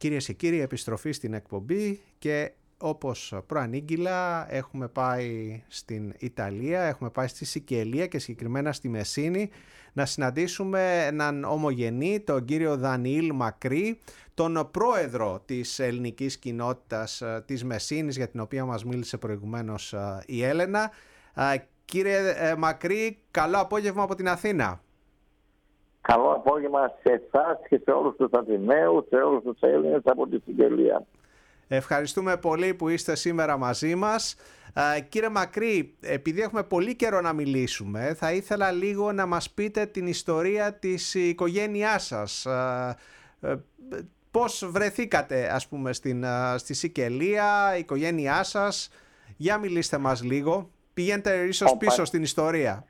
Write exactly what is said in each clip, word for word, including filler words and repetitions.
Κυρίες και κύριοι, επιστροφή στην εκπομπή και όπως προανήγγυλα έχουμε πάει στην Ιταλία, έχουμε πάει στη Σικελία και συγκεκριμένα στη Μεσίνη να συναντήσουμε έναν ομογενή, τον κύριο Δανιήλ Μακρύ, τον πρόεδρο της ελληνικής κοινότητας της Μεσίνης, για την οποία μας μίλησε προηγουμένως η Έλενα. Κύριε Μακρύ, καλό απόγευμα από την Αθήνα. Καλό απόγευμα σε εσάς και σε όλους τους Αθηναίους, σε όλους τους Έλληνες από τη Σικελία. Ευχαριστούμε πολύ που είστε σήμερα μαζί μας. Ε, κύριε Μακρύ, επειδή έχουμε πολύ καιρό να μιλήσουμε, θα ήθελα λίγο να μας πείτε την ιστορία της οικογένειάς σας. Ε, ε, πώς βρεθήκατε, ας πούμε, στην, στη Σικελία, η οικογένειά σας. Για μιλήστε μας λίγο. Πηγαίνετε ίσως Ο πίσω πα... στην ιστορία.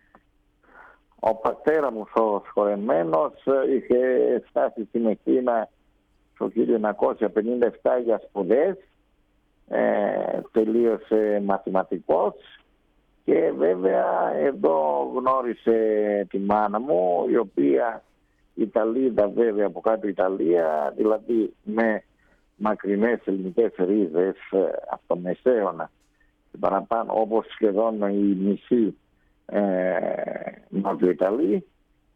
Ο πατέρα μου ο σχολεμένος είχε φτάσει στην Μεσίνα το χίλια εννιακόσια πενήντα επτά για σπουδές, ε, τελείωσε μαθηματικός και βέβαια εδώ γνώρισε τη μάνα μου, η οποία Ιταλίδα βέβαια από κάτω Ιταλία, δηλαδή με μακρινές ελληνικές ρίζες από το Μεσαίωνα και παραπάνω, όπως σχεδόν η μισή ε, Νότιο-Ιταλή.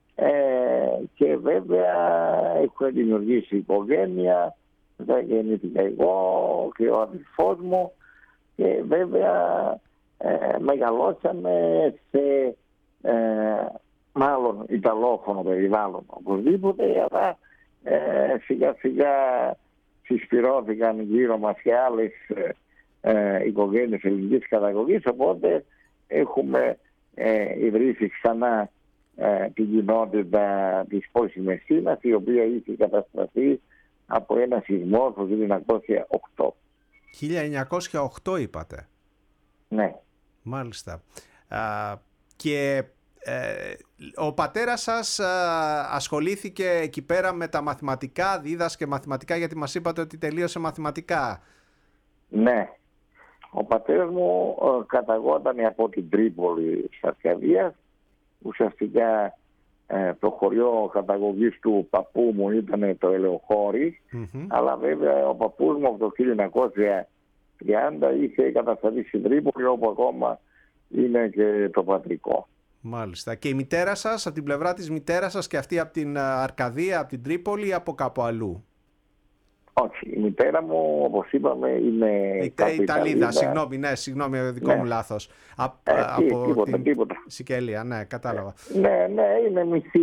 Ε, και βέβαια έχουμε δημιουργήσει οικογένεια, δεν γεννήθηκα εγώ και ο αδελφός μου και βέβαια ε, μεγαλώσαμε σε ε, μάλλον Ιταλόφωνο περιβάλλον οπωσδήποτε, αλλά ε, σιγά σιγά συσπυρώθηκαν γύρω μας και άλλες ε, οικογένειες ελληνικής καταγωγής, οπότε έχουμε ε, ιδρύσει ξανά την κοινότητα της πόλης Μεσίνας, η οποία είχε καταστραφεί από ένα σεισμό το χίλια εννιακόσια οκτώ. χίλια εννιακόσια οκτώ είπατε. Ναι. Μάλιστα. Α, και ε, ο πατέρας σας α, ασχολήθηκε εκεί πέρα με τα μαθηματικά, δίδασκε μαθηματικά, γιατί μας είπατε ότι τελείωσε μαθηματικά. Ναι. Ο πατέρας μου ε, καταγόταν από την Τρίπολη της Αρκαδίας. Ουσιαστικά ε, το χωριό καταγωγής του παππού μου ήταν το Ελεοχώρι, mm-hmm. αλλά βέβαια ο παππούς μου από το χίλια εννιακόσια τριάντα είχε κατασταθεί στην Τρίπολη, όπου ακόμα είναι και το πατρικό. Μάλιστα. Και η μητέρα σας, από την πλευρά της μητέρας σας, και αυτή από την Αρκαδία, από την Τρίπολη, ή από κάπου αλλού? Όχι, η μητέρα μου, όπως είπαμε, είναι η, Ιταλίδα. Συγγνώμη, ναι, συγγνώμη, δικό ναι. μου λάθος. Α, ε, από τίποτα, την τίποτα. Σικελία, ναι, κατάλαβα. Ναι, ναι, είναι μισή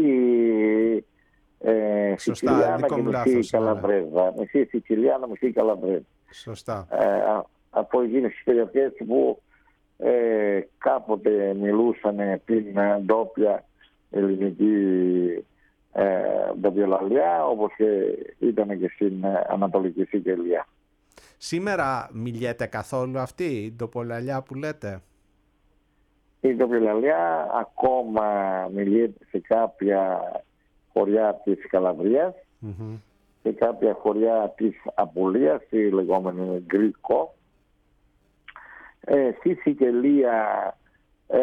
ε, Σικελιάνα και μισή Καλαμπρέζα. Ναι. Μισή Σικελιάνα, μισή Καλαμπρέζα. Σωστά. Ε, από εκείνες τις περιοχές που ε, κάποτε μιλούσαν την ντόπια ελληνική ντοπιολαλιά, όπως και ήταν και στην Ανατολική Σικελία. Σήμερα μιλιέται καθόλου αυτή η ντοπιολαλιά που λέτε? Η ντοπιολαλιά ακόμα μιλιέται σε κάποια χωριά της Καλαβρίας, mm-hmm. σε κάποια χωριά της Απουλίας, η λεγόμενη Γκρίκο. Ε, στη Σικελία ε,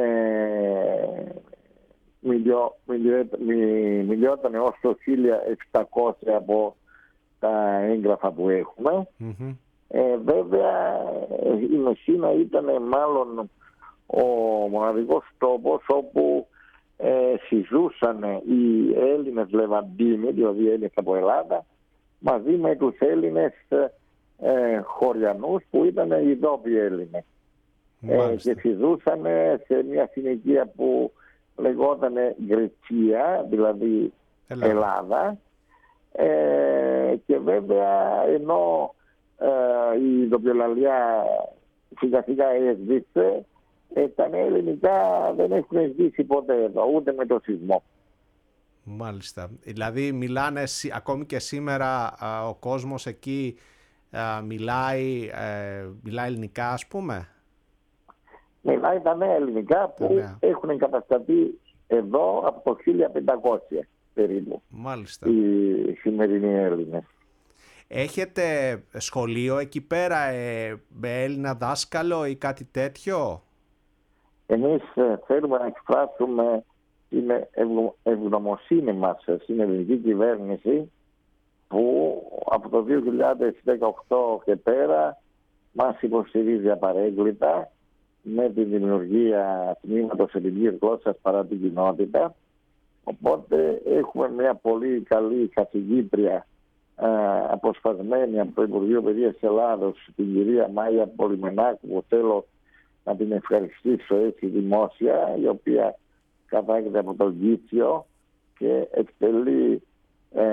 Μιλιό, μιλιό, μιλιόταν ως το χίλια επτακόσια από τα έγγραφα που έχουμε. Mm-hmm. Ε, βέβαια η Μεσίνα ήταν μάλλον ο μοναδικός τόπος όπου ε, συζούσαν οι Έλληνες Λεβαντίνοι, δηλαδή Έλληνες από Ελλάδα, μαζί με τους Έλληνες ε, χωριανούς που ήταν οι ντόπιοι Έλληνες. Ε, και συζούσαν σε μια συνοικία που λεγόταν Γκρετσία, δηλαδή Ελλάδα, Ελλάδα. Ε, και βέβαια ενώ ε, η ντοπιολαλιά σιγά σιγά έσβησε, ε, τα νέα ελληνικά δεν έχουν σβήσει ποτέ εδώ, ούτε με το σεισμό. Μάλιστα. Δηλαδή μιλάνε ακόμη και σήμερα α, ο κόσμος εκεί α, μιλάει, ε, μιλάει ελληνικά, ας πούμε? Μιλάει τα νέα ελληνικά που yeah. έχουν εγκατασταθεί εδώ από το χίλια πεντακόσια περίπου. Μάλιστα. Οι σημερινοί Έλληνες. Έχετε σχολείο εκεί πέρα ε, με Έλληνα δάσκαλο ή κάτι τέτοιο? Εμείς ε, θέλουμε να εκφράσουμε την ευγνωμοσύνη μας στην ελληνική κυβέρνηση, που από το δύο χιλιάδες δεκαοκτώ και πέρα μας υποστηρίζει απαρέγκλητα με τη δημιουργία τμήματος ελληνικής γλώσσας παρά την κοινότητα. Οπότε έχουμε μια πολύ καλή καθηγήτρια ε, αποσπασμένη από το Υπουργείο Παιδείας Ελλάδος, την κυρία Μάγια Πολυμενάκου, που θέλω να την ευχαριστήσω έτσι δημόσια, η οποία κατάγεται από τον Κίτσιο και εκτελεί ε,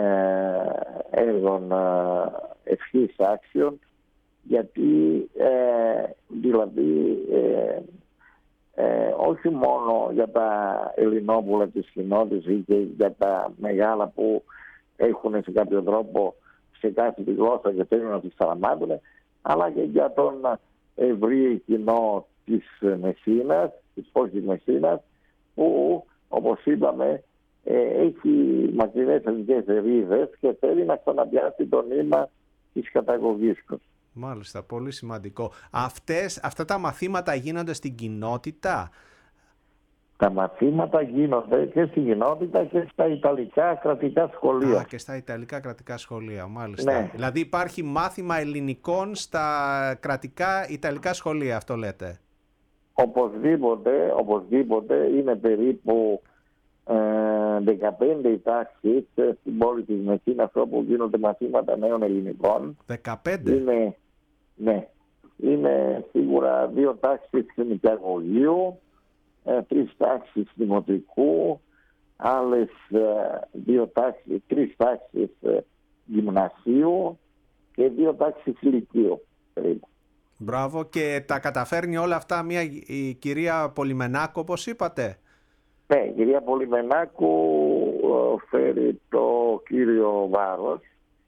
έργων ε, ευχής άξιων, γιατί ε, δηλαδή ε, ε, όχι μόνο για τα Ελληνόπουλα της κοινότητας ή και για τα μεγάλα που έχουν σε κάποιο τρόπο σε κάθε τη γλώσσα και θέλουν να τις ταραμάτουν, αλλά και για τον ευρύ κοινό της Μεσσήνας, της πόλης Μεσσήνας, που όπως είπαμε ε, έχει μακρινές ελληνικές ρίζες και θέλει να ξαναπιάσει το νήμα της καταγωγής του. Μάλιστα, πολύ σημαντικό. Αυτές, αυτά τα μαθήματα γίνονται στην κοινότητα? Τα μαθήματα γίνονται και στην κοινότητα και στα Ιταλικά κρατικά σχολεία. Α, και στα Ιταλικά κρατικά σχολεία, μάλιστα. Ναι. Δηλαδή υπάρχει μάθημα ελληνικών στα κρατικά Ιταλικά σχολεία, αυτό λέτε? Οπωσδήποτε, οπωσδήποτε είναι περίπου ε, δεκαπέντε οι τάξεις στην πόλη της Μεσσήνας όπου γίνονται μαθήματα νέων ελληνικών. δεκαπέντε? Είναι, ναι, είναι σίγουρα δύο τάξεις νηπιαγωγείου, ε, τρεις τάξεις δημοτικού, άλλες ε, δύο τάξεις, τρεις τάξεις ε, γυμνασίου και δύο τάξεις λυκείου περίπου. Μπράβο, και τα καταφέρνει όλα αυτά μια η κυρία Πολυμενάκου, όπως είπατε? Ναι, η κυρία Πολυμενάκου φέρει το κύριο βάρος.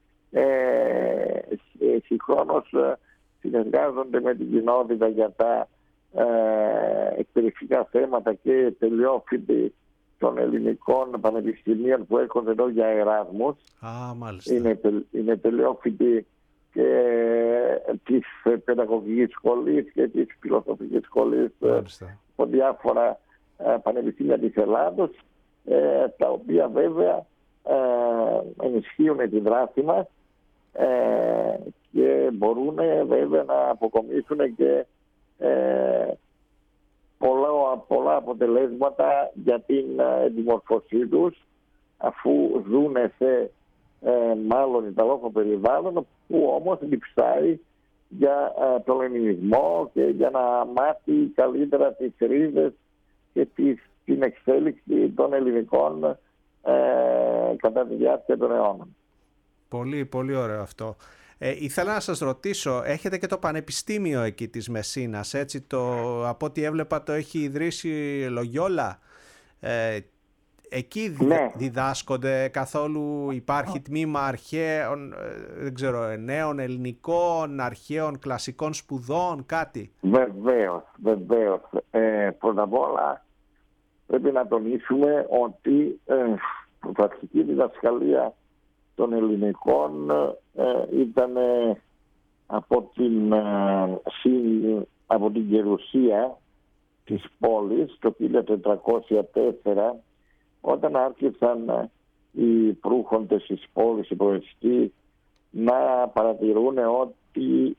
Ε, συγχρόνως συνεργάζονται με την κοινότητα για τα ε, εκπαιδευτικά θέματα και τελειόφοιτοι των ελληνικών πανεπιστημίων που έρχονται εδώ για Εράσμους. Α, μάλιστα. Είναι, είναι τελειόφοιτοι και της παιδαγωγικής σχολής και της φιλοσοφικής σχολής από διάφορα πανεπιστήμια της Ελλάδος, ε, τα οποία βέβαια ε, ενισχύουν τη δράση μας ε, και μπορούν βέβαια να αποκομίσουν και ε, πολλά, πολλά αποτελέσματα για την δημορφωσή τους, αφού ζουν σε ε, μάλλον ιταλόφωνο περιβάλλον, που όμως διψάει για ε, τον ελληνισμό και για να μάθει καλύτερα τις ρίζες και τις, την εξέλιξη των ελληνικών ε, κατά τη διάρκεια των αιώνων. Πολύ, πολύ ωραίο αυτό. Ε, ήθελα να σας ρωτήσω, έχετε και το Πανεπιστήμιο εκεί της Μεσσήνας, έτσι, το, από ό,τι έβλεπα το έχει ιδρύσει Λογιόλα. Ε, εκεί ναι. διδάσκονται καθόλου, υπάρχει τμήμα αρχαίων, δεν ξέρω, νέων ελληνικών, αρχαίων κλασικών σπουδών, κάτι? Βεβαίως, βεβαίως. Ε, πρώτα απ' όλα πρέπει να τονίσουμε ότι ε, η πρακτική διδασκαλία των ελληνικών ε, ήταν ε, από, την, ε, από την γερουσία της πόλης το χίλια τετρακόσια τέσσερα, όταν άρχισαν οι προύχοντες της πόλης, οι προεστοί, να παρατηρούν ότι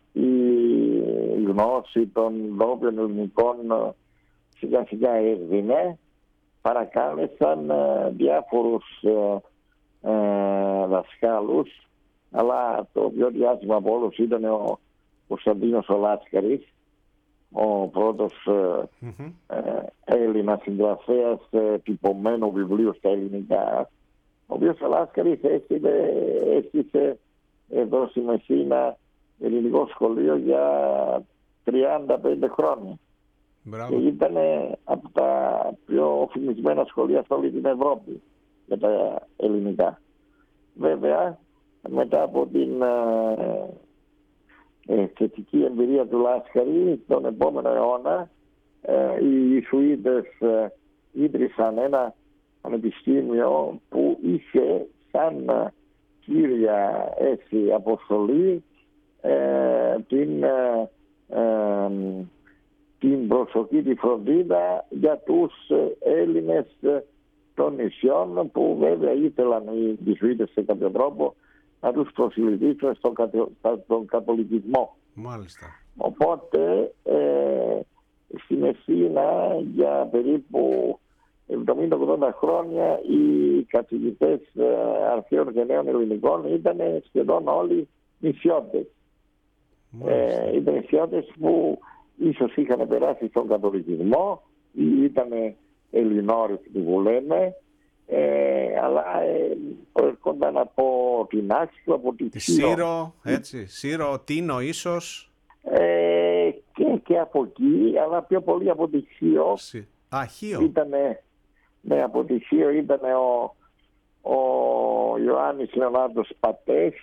η γνώση των ντόπιων ελληνικών σιγά σιγά έδινε, παρακάλεσαν διάφορους ε, ε, δασκάλους, αλλά το πιο διάσημο από όλους ήταν ο Κωνσταντίνος ο Λάσκαρης, ο πρώτος mm-hmm. ε, Έλληνας συγγραφέας ε, τυπωμένου βιβλίου στα ελληνικά, ο οποίος ο Λάσκαρης έστεισε εδώ στη Μεσσήνα ελληνικό σχολείο για τριάντα πέντε χρόνια. Μπράβο. Και ήταν από τα πιο φημισμένα σχολεία σε όλη την Ευρώπη για τα ελληνικά. Βέβαια, μετά από την ε, ε, θετική εμπειρία του Λάσκαρη, τον επόμενο αιώνα ε, οι Ιησουήτες ε, ίδρυσαν ένα πανεπιστήμιο που είχε σαν ε, κύρια έτσι, αποστολή ε, την, ε, ε, την προσοχή, τη φροντίδα για τους Έλληνες των νησιών, που βέβαια ήθελαν οι Ιησουήτες σε κάποιο τρόπο να τους προσιλητήσουμε στον, κατο, στον καθολικισμό. Μάλιστα. Οπότε ε, στη Μεσίνα για περίπου εβδομήντα με ογδόντα χρόνια οι καθηγητές ε, αρχαίων και νέων ελληνικών ήταν σχεδόν όλοι νησιώτες. Ε, ήταν νησιώτες που ίσως είχαν περάσει στον καθολικισμό ή ήταν Ελληνόρες που λέμε, ε, αλλά ε, προερχόνταν από την Άξιο, από τη Σύρο. Σύρο, έτσι, Σύρο, Τίνο ίσως. Ε, και, και από εκεί, αλλά πιο πολύ από τη Σύρο. Α, Χίο. Ήτανε, ναι, από τη Σύρο ήταν ο, ο Ιωάννης Λεωνάρντος Πατές,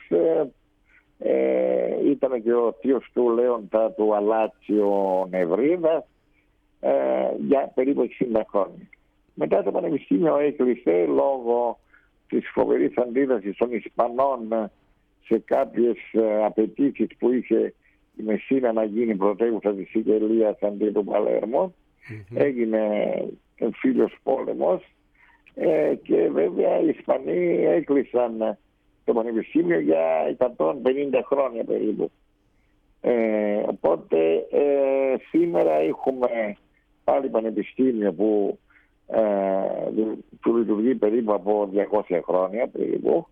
ε, ήταν και ο θείος του Λέοντα του Αλάτσιο Νευρίδας, ε, για περίπου εξήντα χρόνια. Μετά το Πανεπιστήμιο έκλεισε λόγω της φοβερής αντίδρασης των Ισπανών σε κάποιες απαιτήσεις που είχε η Μεσίνα να γίνει πρωτεύουσα της Σικελίας αντί του Παλέρμο. Mm-hmm. Έγινε εμφύλιος πόλεμος ε, και βέβαια οι Ισπανοί έκλεισαν το Πανεπιστήμιο για εκατόν πενήντα χρόνια περίπου. Ε, οπότε ε, σήμερα έχουμε πάλι πανεπιστήμιο που, ε, που λειτουργεί περίπου από διακόσια χρόνια περίπου,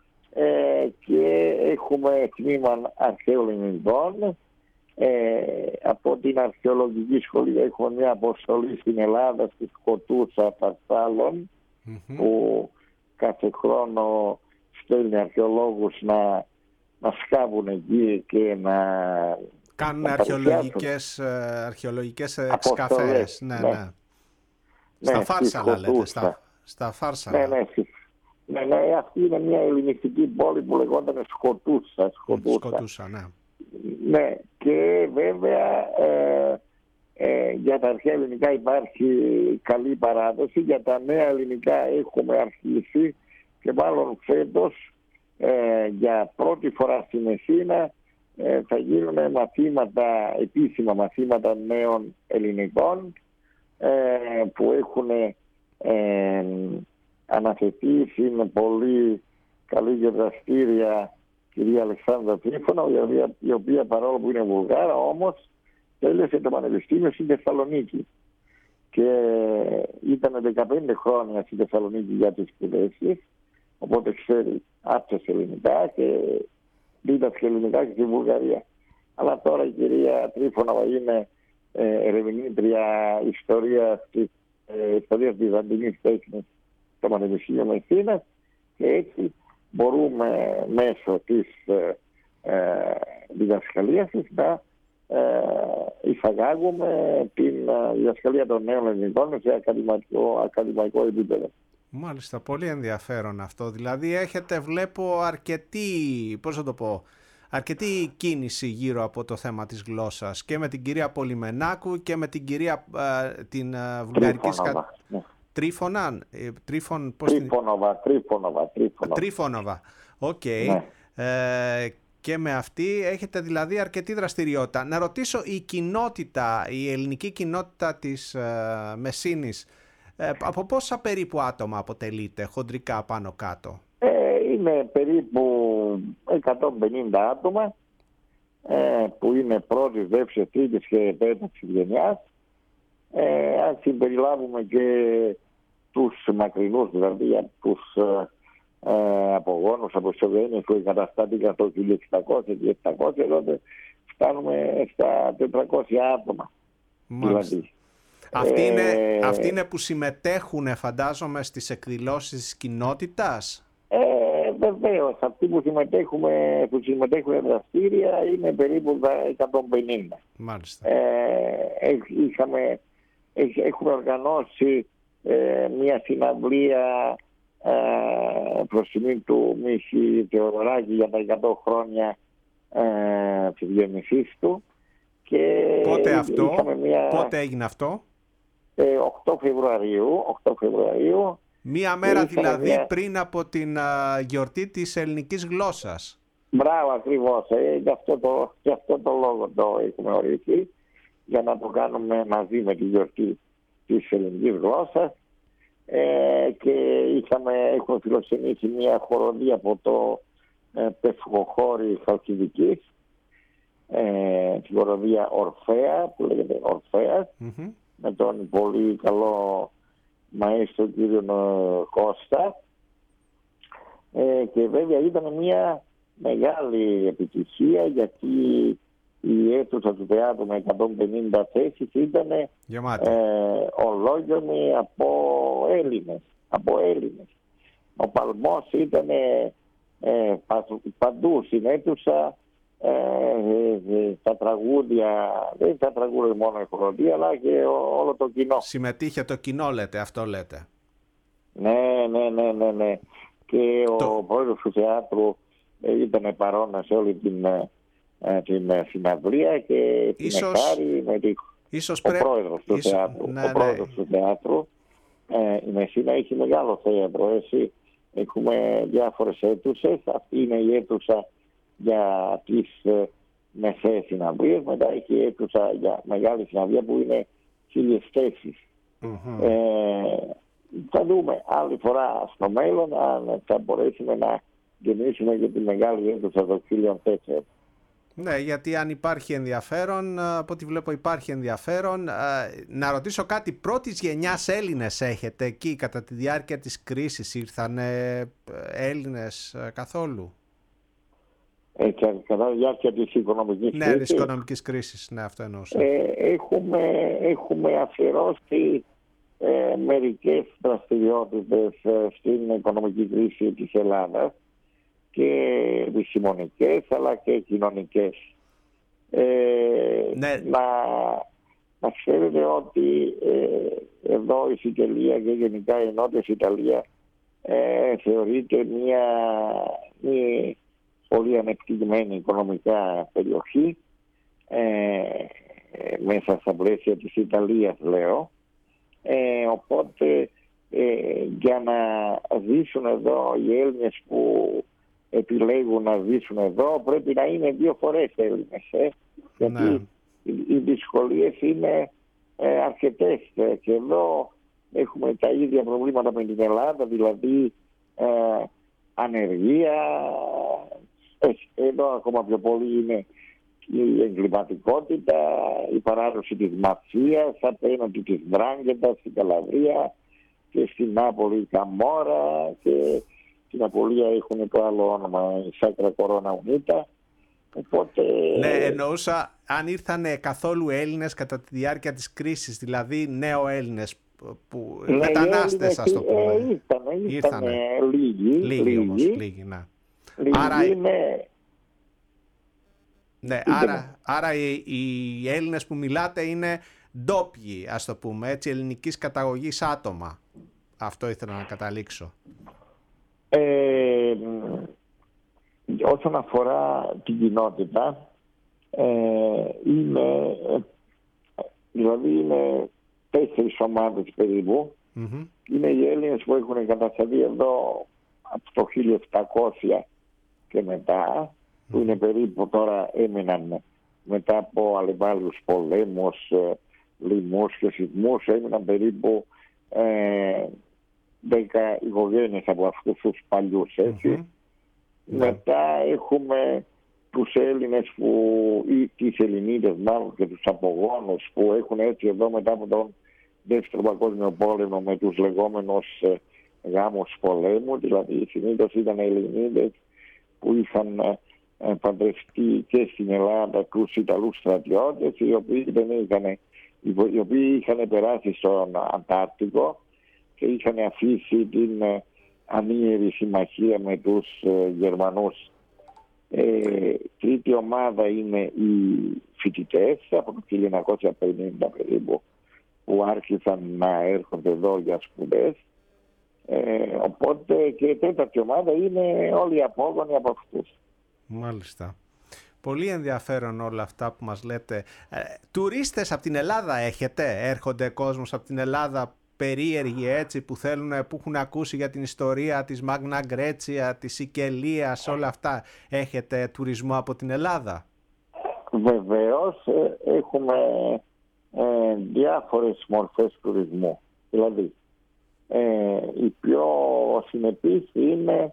ε, και έχουμε τμήμα αρχαίων ελληνικών. Ε, από την αρχαιολογική σχολή έχουμε μια αποστολή στην Ελλάδα, στη Σκοτούσα Φαρσάλων, mm-hmm. που κάθε χρόνο στέλνει αρχαιολόγους να, να σκάβουν εκεί και να κάνουν αρχαιολογικές, αρχαιολογικές εξκαφές. Ναι, ναι. Ναι. Στα ναι, Φάρσαλα λέτε, στα, στα Φάρσαλα. Ναι, ναι, ναι, ναι, αυτή είναι μια ελληνιστική πόλη που λεγόταν Σκοτούσα. Σκοτούσα, Σκοτούσα ναι. Ναι, και βέβαια ε, ε, για τα αρχαία ελληνικά υπάρχει καλή παράδοση, για τα νέα ελληνικά έχουμε αρχίσει και μάλλον φέτος ε, για πρώτη φορά στη Μεσίνα ε, θα γίνουν μαθήματα, επίσημα μαθήματα νέων ελληνικών ε, που έχουν ε, αναθετήσει με πολύ καλή και δραστήρια κυρία Αλεξάνδρα Τρίφωνα, η οποία, η οποία παρόλο που είναι Βουλγάρα όμως τέλειωσε το Πανεπιστήμιο στην Θεσσαλονίκη και ήταν δεκαπέντε χρόνια στη Θεσσαλονίκη για τις σπουδές της, οπότε ξέρει άπτωσε ελληνικά και δίδασκε ελληνικά και στη Βουλγαρία. Αλλά τώρα η κυρία Τρίφωνα είναι ε, ερευνήτρια ιστορία της ε, ιστορίας βυζαντινής τέχνης στο Πανεπιστήμιο Μεσίνας και έτσι μπορούμε μέσω της ε, ε, διδασκαλίας της να ε, εισαγάγουμε την ε, διδασκαλία των νέων ελληνικών σε ακαδημαϊκό, ακαδημαϊκό επίπεδο. Μάλιστα, πολύ ενδιαφέρον αυτό. Δηλαδή έχετε, βλέπω, αρκετή, πώς θα το πω, αρκετή κίνηση γύρω από το θέμα της γλώσσας και με την κυρία Πολυμενάκου και με την κυρία ε, την ε, βουλγαρική σκα... ναι. Τρίφωνα, ε, τρίφων, πώς Τρίφωνοβα, την... Τρίφωνοβα, Τρίφωνοβα. Τρίφωνοβα, οκ. Okay. Ναι. Ε, και με αυτή έχετε δηλαδή αρκετή δραστηριότητα. Να ρωτήσω, η κοινότητα, η ελληνική κοινότητα της ε, Μεσίνης, ε, από πόσα περίπου άτομα αποτελείται χοντρικά πάνω κάτω? Ε, είναι περίπου εκατόν πενήντα άτομα ε, που είναι πρώτης, δεύτερης, τρίτης και τέταρτης γενιάς. Ε, αν συμπεριλάβουμε και τους μακρινούς, δηλαδή τους ε, απογόνους από τις οικογένειες που εγκαταστάθηκαν το χίλια εξακόσια και επτακόσια, τότε φτάνουμε στα τετρακόσια άτομα. Δηλαδή. Αυτοί, ε, είναι, αυτοί είναι που συμμετέχουν, φαντάζομαι, στις εκδηλώσεις της κοινότητας. Ε, βεβαίως, αυτοί που συμμετέχουν, που συμμετέχουν δραστήρια είναι περίπου εκατόν πενήντα. Μάλιστα. Ε, είχαμε, έχουμε οργανώσει ε, μια συναυλία ε, προς τιμή του Μίχη Θεοδωράκη για τα εκατό χρόνια ε, της γεννησής του. Και πότε αυτό, μια, πότε έγινε αυτό? Ε, οκτώ Φεβρουαρίου, οκτώ Φεβρουαρίου. Μία μέρα δηλαδή μια... πριν από την α, γιορτή της ελληνικής γλώσσας. Μπράβο, ακριβώς. Ε, γι' αυτό το, γι' αυτό το λόγο το έχουμε ορίσει, για να το κάνουμε μαζί με τη γιορτή της ελληνικής γλώσσας. Ε, και είχαμε, έχουμε φιλοξενήσει μια χοροδία από το ε, πευσχοχώρη Χαλκιδικής, ε, στην χοροδία Ορφέα, που λέγεται Ορφέας, mm-hmm. με τον πολύ καλό μαέστρο κύριο Κώστα, ε, και βέβαια ήταν μια μεγάλη επιτυχία, γιατί η αίθουσα του θεάτρου με εκατόν πενήντα θέσεις ήταν ε, ολόγιονη από Έλληνες, από Έλληνες. Ο παλμός ήταν ε, ε, παντού στην αίθουσα, ε, ε, τα τραγούδια, δεν τα τραγούδια μόνο η χοροδία, αλλά και όλο το κοινό. Συμμετείχε το κοινό, λέτε, αυτό λέτε. Ναι, ναι, ναι, ναι, ναι. Και το... ο πρόεδρος του θεάτρου ε, ήταν παρόν σε όλη την, ε, την συναυλία και την ίσως... εχάρη με τη... Ίσως ο πρέ... πρόεδρος του ίσως... θεάτρου. Ναι, ο πρόεδρος ναι. του θεάτρου. Ε, η Μεσσίνα έχει μεγάλο θέατρο, έτσι. Έχουμε διάφορες αίθουσες. Αυτή είναι η αίθουσα για τις ε, μεσαίες συναυλίες. Μετά έχει η αίθουσα για μεγάλη συναυλία που είναι χίλιες θέσεις. Mm-hmm. Ε, θα δούμε άλλη φορά στο μέλλον αν θα μπορέσουμε να γεννήσουμε και τη μεγάλη αίθουσα των χίλιων θέσεων. Ναι, γιατί αν υπάρχει ενδιαφέρον, από ό,τι βλέπω υπάρχει ενδιαφέρον. Να ρωτήσω κάτι, πρώτης γενιάς Έλληνες έχετε εκεί κατά τη διάρκεια της κρίσης? Ήρθαν Έλληνες καθόλου? Ε, κατά τη διάρκεια της οικονομικής ναι, κρίσης. Ναι, της οικονομικής κρίσης, ναι, αυτό εννοούσα. Ε, έχουμε, έχουμε αφιερώσει ε, μερικές δραστηριότητες ε, στην οικονομική κρίση της Ελλάδας, και επιστημονικές αλλά και κοινωνικές. Ε, ναι. να, να ξέρετε ότι ε, εδώ η Σικελία και γενικά η Νότια Ιταλία ε, θεωρείται μια, μια πολύ ανεπτυγμένη οικονομικά περιοχή, ε, μέσα στα πλαίσια της Ιταλίας λέω. Ε, οπότε ε, για να ζήσουν εδώ οι Έλληνες που επιλέγουν να ζήσουν εδώ πρέπει να είναι δύο φορές Έλληνες, ε, γιατί ναι. οι, οι δυσκολίες είναι ε, αρκετές, ε, και εδώ έχουμε τα ίδια προβλήματα με την Ελλάδα, δηλαδή ε, ανεργία, ε, εδώ ακόμα πιο πολύ είναι η εγκληματικότητα, η παράδοση της μαφίας απέναντι της Δράγκετας στην Καλαβρία και στην Νάπολη η Καμόρα, και στην Απολία έχουν το άλλο όνομα, η Σάκρα Κορώνα Ουνίτα. Οπότε... Ναι, εννοούσα αν ήρθαν καθόλου Έλληνες κατά τη διάρκεια της κρίσης, δηλαδή νέο Έλληνες, που, ναι, μετανάστες ας το πούμε. Ε, ήρθανε, ήρθανε λίγοι. Λίγοι, λίγοι όμως, λίγοι, ναι. Λίγοι, άρα, είναι... ναι, άρα, άρα οι, οι Έλληνες που μιλάτε είναι ντόπιοι, ας το πούμε, έτσι, ελληνικής καταγωγής άτομα. Αυτό ήθελα να καταλήξω. Ε, όσον αφορά την κοινότητα, ε, είναι, δηλαδή είναι τέσσερις ομάδες περίπου. Mm-hmm. Είναι οι Έλληνες που έχουν εγκατασταθεί εδώ από το χίλια επτακόσια και μετά, mm-hmm. που είναι περίπου τώρα έμειναν μετά από αλλεπάλληλους πολέμους, λοιμούς και σεισμούς, έμειναν περίπου ε, δέκα οικογένειες από αυτούς τους παλιούς, έτσι. Mm-hmm. Μετά έχουμε τους Έλληνες που, ή τις Ελληνίδες μάλλον, και τους απογόνους που έχουν έρθει εδώ μετά από τον Δεύτερο Παγκόσμιο Πόλεμο με τους λεγόμενους ε, γάμους πολέμου, δηλαδή συνήθως ήταν Ελληνίδες που είχαν ε, παντρευτεί και στην Ελλάδα τους Ιταλούς στρατιώτες, οι οποίοι, δεν είχαν, οι οποίοι είχαν περάσει στον Αντάρτικο και είχαν αφήσει την ε, ανίερη συμμαχία με τους ε, Γερμανούς. Ε, τρίτη ομάδα είναι οι φοιτητές από το χίλια εννιακόσια πενήντα περίπου, που άρχισαν να έρχονται εδώ για σπουδές. Ε, οπότε και η τέταρτη ομάδα είναι όλοι οι απόγονοι από αυτούς. Μάλιστα. Πολύ ενδιαφέρον όλα αυτά που μας λέτε. Ε, τουρίστες από την Ελλάδα έχετε? Έρχονται κόσμος από την Ελλάδα περίεργοι, έτσι, που θέλουν, που έχουν ακούσει για την ιστορία της Μάγνα Γκρέτσια, της Σικελίας, όλα αυτά? Έχετε τουρισμό από την Ελλάδα? Βεβαίως έχουμε ε, διάφορες μορφές τουρισμού. Δηλαδή ε, η πιο συνεπής είναι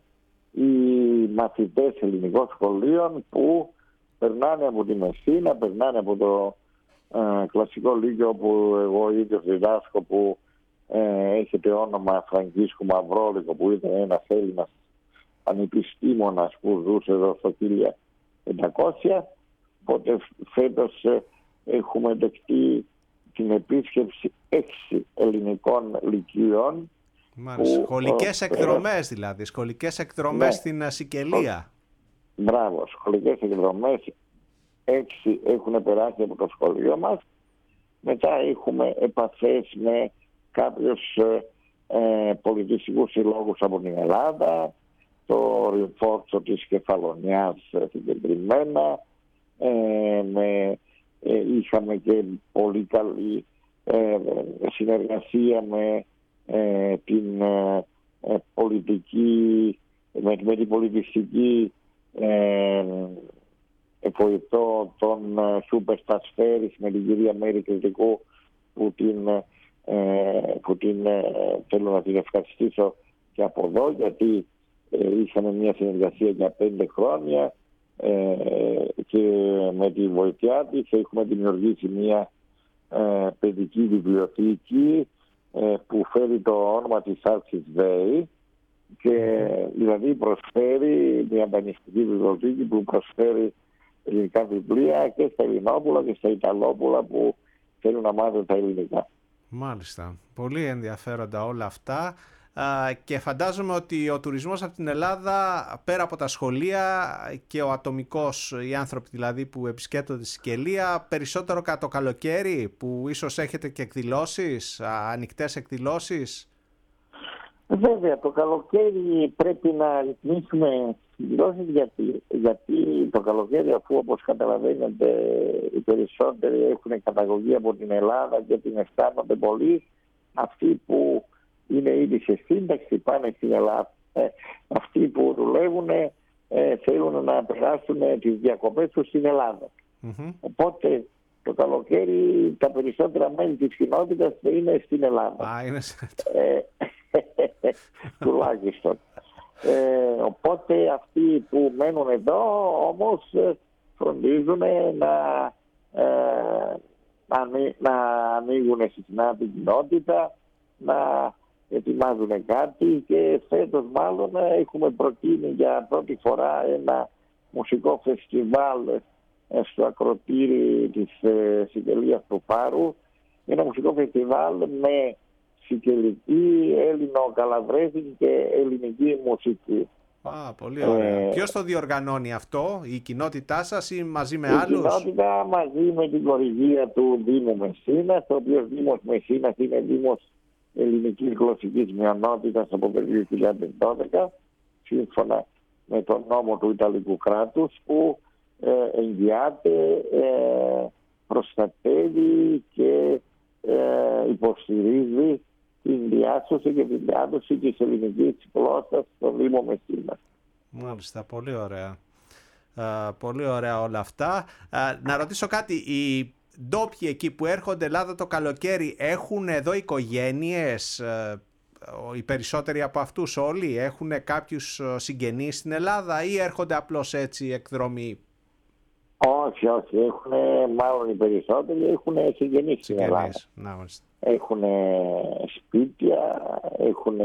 οι μαθητές ελληνικών σχολείων που περνάνε από τη Μεσσίνα, περνάνε από το ε, κλασικό λύκειο που εγώ ίδιος διδάσκω, που ε, έχετε όνομα Φραγκίσκου Μαυρόλικο, που ήταν ένας Έλληνας πανεπιστήμονας που ζούσε εδώ στο χίλια πεντακόσια. Οπότε φέτος ε, έχουμε δεχτεί την επίσκεψη έξι ελληνικών λυκείων. Μάλιστα. Σχολικές εκδρομές δηλαδή, σχολικές εκδρομές ναι. στην Σικελία. Μπράβο, σχολικές εκδρομές, έξι έχουν περάσει από το σχολείο μας. Μετά έχουμε επαφές με κάποιους ε, πολιτιστικούς συλλόγους από την Ελλάδα, το Ριφόρτσο της Κεφαλονιάς συγκεκριμένα. Ε, με, ε, είχαμε και πολύ καλή ε, συνεργασία με ε, την ε, πολιτική, με, με την πολιτιστική ε, βοηθό των Σούπερ Στασφαίρης, με την κυρία Μέρη Κρητικού, που την, ε, που την ε, θέλω να την ευχαριστήσω και από εδώ, γιατί ε, είχαμε μια συνεργασία για πέντε χρόνια ε, και με τη βοήθειά της έχουμε δημιουργήσει μια ε, παιδική βιβλιοθήκη ε, που φέρει το όνομα της Άρξης Βέη, και δηλαδή προσφέρει μια δανειστική βιβλιοθήκη που προσφέρει ελληνικά βιβλία και στα Ελληνόπουλα και στα Ιταλόπουλα που θέλουν να μάθουν τα ελληνικά. Μάλιστα. Πολύ ενδιαφέροντα όλα αυτά. Και φαντάζομαι ότι ο τουρισμός από την Ελλάδα, πέρα από τα σχολεία και ο ατομικός, οι άνθρωποι δηλαδή που επισκέπτονται τη Σικελία, περισσότερο κατά το καλοκαίρι, που ίσως έχετε και εκδηλώσεις, ανοιχτές εκδηλώσεις. Βέβαια, το καλοκαίρι πρέπει να ρυθμίσουμε εκδηλώσεις, γιατί, γιατί το καλοκαίρι, αφού όπως καταλαβαίνετε οι περισσότεροι έχουν καταγωγή από την Ελλάδα και την αισθάνονται πολύ, αυτοί που είναι ήδη σε σύνταξη πάνε στην Ελλάδα. Ε, αυτοί που δουλεύουν ε, θέλουν να περάσουν τις διακοπές τους στην Ελλάδα. Mm-hmm. Οπότε το καλοκαίρι τα περισσότερα μέλη της κοινότητας είναι στην Ελλάδα. Α, είναι σε... ε, τουλάχιστον. Ε, οπότε αυτοί που μένουν εδώ όμως φροντίζουν να, ε, να ανοίγουν συχνά την κοινότητα, να ετοιμάζουν κάτι, και φέτος μάλλον έχουμε προτείνει για πρώτη φορά ένα μουσικό φεστιβάλ στο ακροτήρι της ε, Σικελίας του Πάρου, ένα μουσικό φεστιβάλ με σικελική, έλληνο-καλαβρέζικη και ελληνική μουσική. Α, πολύ ωραία. Ε, Ποιος το διοργανώνει αυτό, η κοινότητά σας ή μαζί με η άλλους? Η κοινότητα μαζί με την χορηγία του Δήμου Μεσσίνας, ο οποίος Δήμος Μεσσίνας είναι Δήμος ελληνικής γλωσσικής μειονότητας από το δύο χιλιάδες δώδεκα, σύμφωνα με τον νόμο του Ιταλικού κράτους, που ε, εγγυάται, ε, προστατεύει και ε, υποστηρίζει την διάσωση και την διάδοση της ελληνικής γλώσσας στο Δήμο Μεσσίνας. Μάλιστα, πολύ ωραία. Uh, πολύ ωραία όλα αυτά. Uh, να ρωτήσω κάτι, οι ντόπιοι εκεί που έρχονται Ελλάδα το καλοκαίρι έχουν εδώ οικογένειες, uh, οι περισσότεροι από αυτούς όλοι έχουν κάποιους συγγενείς στην Ελλάδα ή έρχονται απλώς έτσι εκδρομή? Όχι, όχι, έχουν, μάλλον οι περισσότεροι έχουν συγγενείς στην Ελλάδα. Να, έχουν σπίτια, έχουν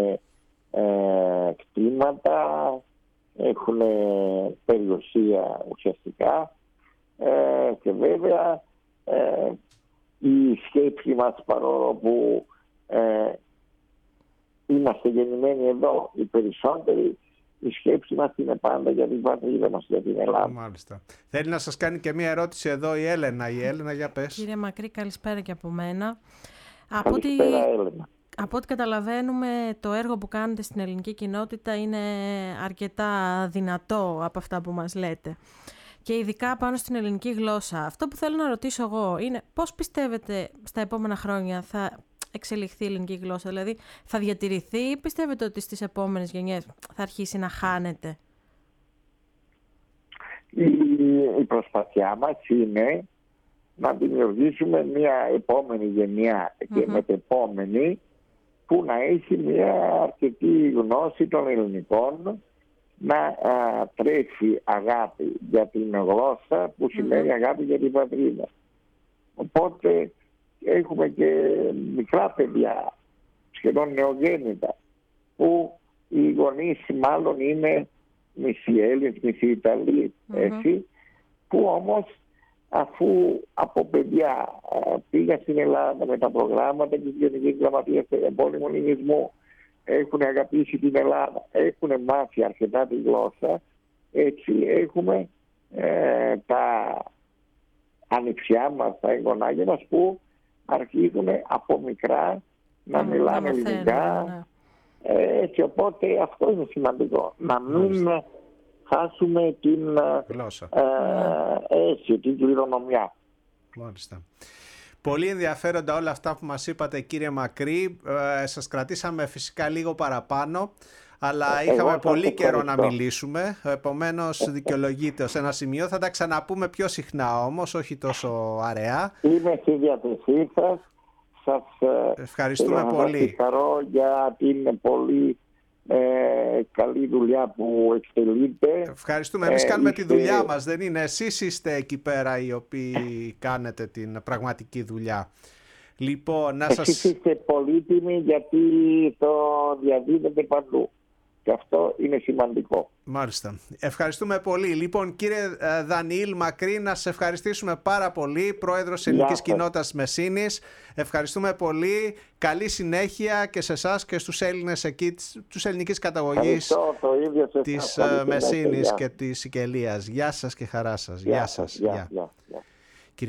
ε, κτήματα, έχουν περιουσία ουσιαστικά, ε, και βέβαια ε, η σκέψη μας, παρόλο που ε, είμαστε γεννημένοι εδώ οι περισσότεροι, η σκέψη μας είναι πάντα για την πατρίδα μας, για την Ελλάδα. Μάλιστα. Θέλει να σας κάνει και μία ερώτηση εδώ η Έλενα. Η Έλενα, για πες. Κύριε Μακρύ, καλησπέρα και από μένα. Καλησπέρα, από Έλενα. Από ό,τι καταλαβαίνουμε, το έργο που κάνετε στην ελληνική κοινότητα είναι αρκετά δυνατό από αυτά που μας λέτε. Και ειδικά πάνω στην ελληνική γλώσσα. Αυτό που θέλω να ρωτήσω εγώ είναι πώς πιστεύετε στα επόμενα χρόνια θα εξελιχθεί η ελληνική γλώσσα? Δηλαδή θα διατηρηθεί ή πιστεύετε ότι στις επόμενες γενιές θα αρχίσει να χάνεται? Η, η προσπαθειά μας είναι να δημιουργήσουμε μια επόμενη γενιά και mm-hmm. μετεπόμενη που να έχει μια αρκετή γνώση των ελληνικών, να α, τρέφει αγάπη για την γλώσσα που σημαίνει mm-hmm. αγάπη για την πατρίδα. Οπότε έχουμε και μικρά παιδιά, σχεδόν νεογέννητα, που οι γονείς μάλλον είναι μισή Έλληνες, μισή Ιταλοί, mm-hmm. έτσι, που όμως αφού από παιδιά πήγα στην Ελλάδα με τα προγράμματα της Γενικής Γραμματείας του Εμπόλεμου Ελληνισμού, έχουν αγαπήσει την Ελλάδα, έχουν μάθει αρκετά τη γλώσσα, έτσι έχουμε ε, τα ανιψιά μας, τα εγγονάκια μας που αρχίζουν από μικρά να mm, μιλάνε ελληνικά. Ναι. Ε, έτσι, οπότε αυτό είναι σημαντικό. Να μην χάσουμε την γλώσσα, ε, έτσι, την κληρονομιά. Μάλιστα. Πολύ ενδιαφέροντα όλα αυτά που μας είπατε, κύριε Μακρύ. Ε, σας κρατήσαμε φυσικά λίγο παραπάνω, αλλά ε, είχαμε πολύ καιρό να μιλήσουμε, επομένως δικαιολογείται ως ένα σημείο. Θα τα ξαναπούμε πιο συχνά όμως, όχι τόσο αραιά. Είμαι στη διάθεσή σας. Σας ευχαριστούμε ε, πολύ. Σας ευχαριστώ για την πολύ ε, καλή δουλειά που εκτελείτε. Ευχαριστούμε. Εμείς ε, κάνουμε είστε... τη δουλειά μας, δεν είναι? Εσείς είστε εκεί πέρα οι οποίοι κάνετε την πραγματική δουλειά. Λοιπόν, να Εσείς σας... είστε πολύτιμοι γιατί το διαδίδετε παντού. Και αυτό είναι σημαντικό. Μάλιστα. Ευχαριστούμε πολύ. Λοιπόν, κύριε Δανιήλ Μακρύ, να σας ευχαριστήσουμε πάρα πολύ, πρόεδρος της Ελληνικής Κοινότητας Μεσσήνης. Ευχαριστούμε πολύ. Καλή συνέχεια και σε εσάς και στους Έλληνες εκεί, τους ελληνικής καταγωγής της Μεσσήνης και της Σικελίας. Γεια σας και χαρά σας. Γεια, Γεια σας. Γεια. Γεια.